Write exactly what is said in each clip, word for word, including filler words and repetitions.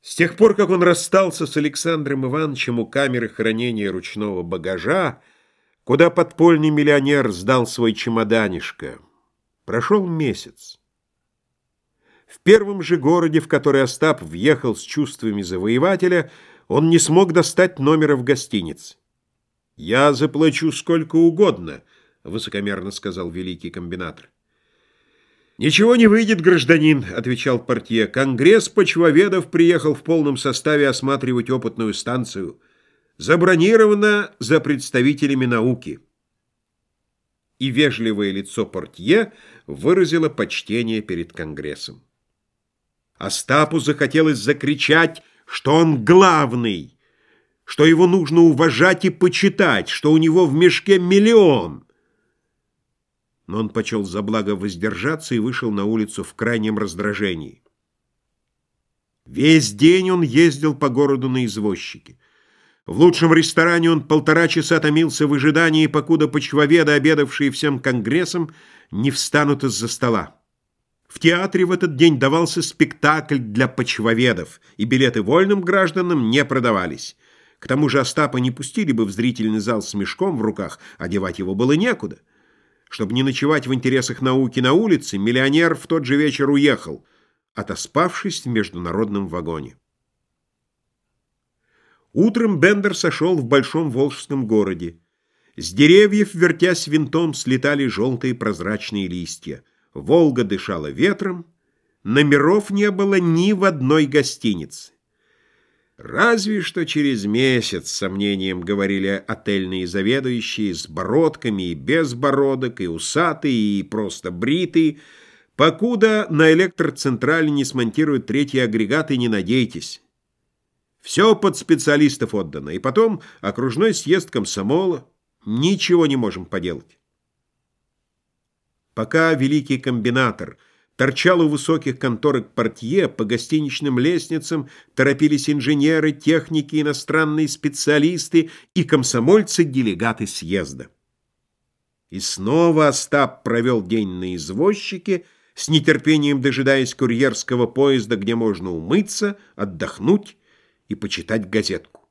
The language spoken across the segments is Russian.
С тех пор, как он расстался с Александром Ивановичем у камеры хранения ручного багажа, куда подпольный миллионер сдал свой чемоданишко, прошел месяц. В первом же городе, в который Остап въехал с чувствами завоевателя, он не смог достать номера в гостинице. «Я заплачу сколько угодно», — высокомерно сказал великий комбинатор. «Ничего не выйдет, гражданин», — отвечал портье. «Конгресс почвоведов приехал в полном составе осматривать опытную станцию. Забронировано за представителями науки». И вежливое лицо портье выразило почтение перед Конгрессом. Остапу захотелось закричать, что он главный, что его нужно уважать и почитать, что у него в мешке миллион. Но он почел за благо воздержаться и вышел на улицу в крайнем раздражении. Весь день он ездил по городу на извозчике. В лучшем ресторане он полтора часа томился в ожидании, покуда почвоведы, обедавшие всем конгрессом, не встанут из-за стола. В театре в этот день давался спектакль для почвоведов, и билеты вольным гражданам не продавались. К тому же Остапа не пустили бы в зрительный зал с мешком в руках, одевать его было некуда. Чтобы не ночевать в интересах науки на улице, миллионер в тот же вечер уехал, отоспавшись в международном вагоне. Утром Бендер сошел в большом волжском городе. С деревьев, вертясь винтом, слетали желтые прозрачные листья. Волга дышала ветром, номеров не было ни в одной гостинице. «Разве что через месяц», — с сомнением говорили отельные заведующие, с бородками и без бородок, и усатые, и просто бритые, покуда на электроцентрале не смонтируют третий агрегат, и не надейтесь. Все под специалистов отдано, и потом окружной съезд комсомола. Ничего не можем поделать. Пока великий комбинатор торчал у высоких конторок портье, по гостиничным лестницам торопились инженеры, техники, иностранные специалисты и комсомольцы-делегаты съезда. И снова Остап провел день на извозчике, с нетерпением дожидаясь курьерского поезда, где можно умыться, отдохнуть и почитать газетку.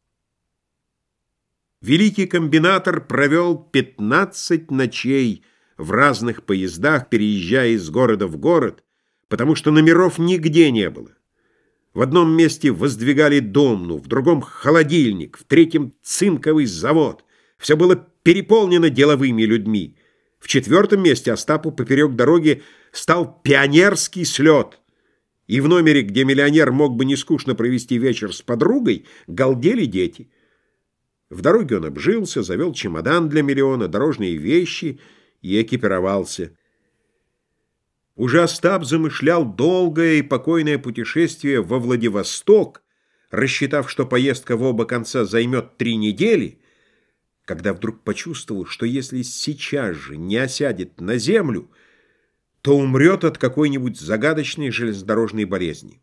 Великий комбинатор провел пятнадцать ночей в разных поездах, переезжая из города в город, потому что номеров нигде не было. В одном месте воздвигали домну, в другом — холодильник, в третьем — цинковый завод. Все было переполнено деловыми людьми. В четвертом месте Остапу поперек дороги стал пионерский слет. И в номере, где миллионер мог бы нескучно провести вечер с подругой, галдели дети. В дороге он обжился, завел чемодан для миллиона, дорожные вещи и экипировался. Уже Остап замышлял долгое и покойное путешествие во Владивосток, рассчитав, что поездка в оба конца займет три недели, когда вдруг почувствовал, что если сейчас же не осядет на землю, то умрет от какой-нибудь загадочной железнодорожной болезни.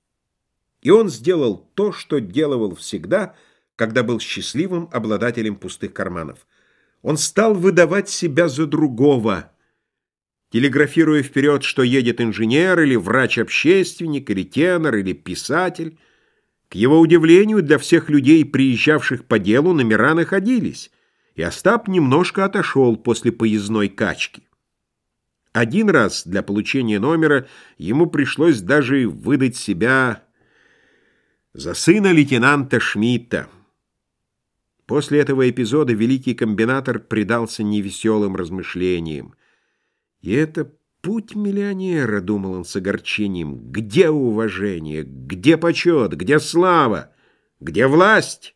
И он сделал то, что делал всегда, когда был счастливым обладателем пустых карманов. Он стал выдавать себя за другого, телеграфируя вперед, что едет инженер или врач-общественник, или тенор, или писатель. К его удивлению, для всех людей, приезжавших по делу, номера находились, и Остап немножко отошел после поездной качки. Один раз для получения номера ему пришлось даже выдать себя за сына лейтенанта Шмидта. После этого эпизода великий комбинатор предался невеселым размышлениям. И это путь миллионера, думал он с огорчением. Где уважение, где почет, где слава, где власть?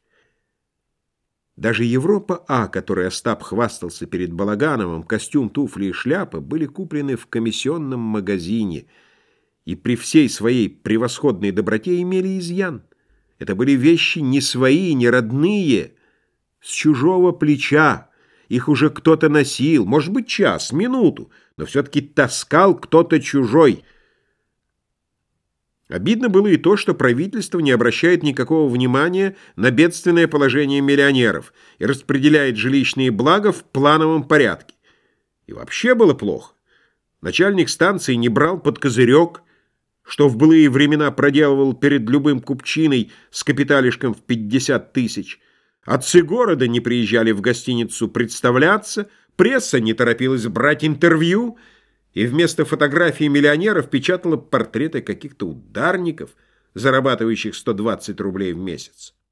Даже Европа А, которой Остап хвастался перед Балагановым, костюм, туфли и шляпа, были куплены в комиссионном магазине и при всей своей превосходной доброте имели изъян. Это были вещи не свои, не родные, с чужого плеча. Их уже кто-то носил, может быть, час, минуту, но все-таки таскал кто-то чужой. Обидно было и то, что правительство не обращает никакого внимания на бедственное положение миллионеров и распределяет жилищные блага в плановом порядке. И вообще было плохо. Начальник станции не брал под козырек, что в былые времена проделывал перед любым купчиной с капиталишком в пятьдесят тысяч. Отцы города не приезжали в гостиницу представляться, пресса не торопилась брать интервью, и вместо фотографий миллионеров печатала портреты каких-то ударников, зарабатывающих сто двадцать рублей в месяц.